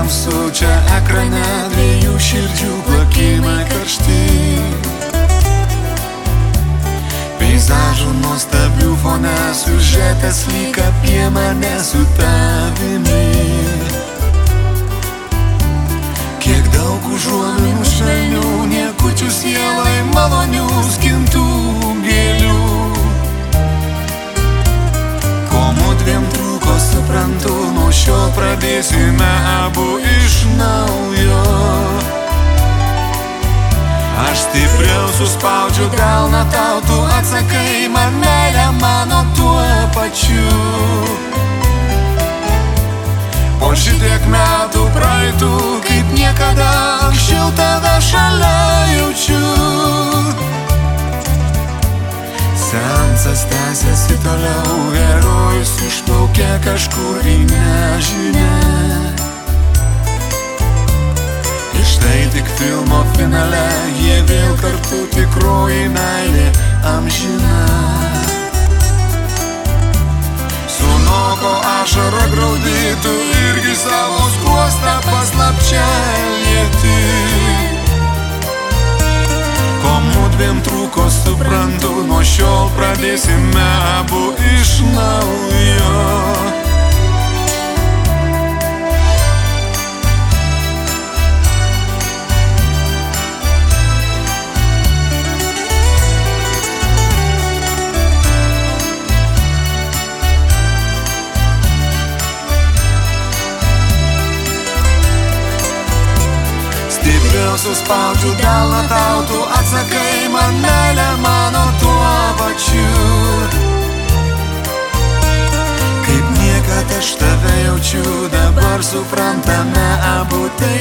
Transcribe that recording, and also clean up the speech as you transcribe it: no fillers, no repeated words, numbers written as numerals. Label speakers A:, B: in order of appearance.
A: mūsų čia ekrane dviejų širdžių plakimai karšti. Peizažų nuostabių fone siužetas lyg apie mane su tavimi. Kiek daug užuominų švelnių, niekučių sielai malonių skintų gėlių. Ko mudviem trūko, suprantu, nuo šio pradėsime abu iš naujo. Aš stipriau suspaudžiu delną tau, tu atsakai man meilę mano tuo pačiu. Po šitiek metų praeitų, kaip niekada anksčiau tave šalia jaučiu. Seansas tęsiasi toliau, herojus išplaukia kažkur į nežinią. Ir štai tik filmo finale, jie vėl kartu, tikroji meilė amžina. Sunoko ašara graudytų, irgi savo skruostą paslapčia lieti. Ko mudviem trūko, suprantu, nuo šiol pradėsime abu iš naujo. Stipriau suspaudžiu delną tau, tu atsakai man meilę mano tuo pačiu. Kaip niekad aš tave jaučiu, dabar suprantame abu tai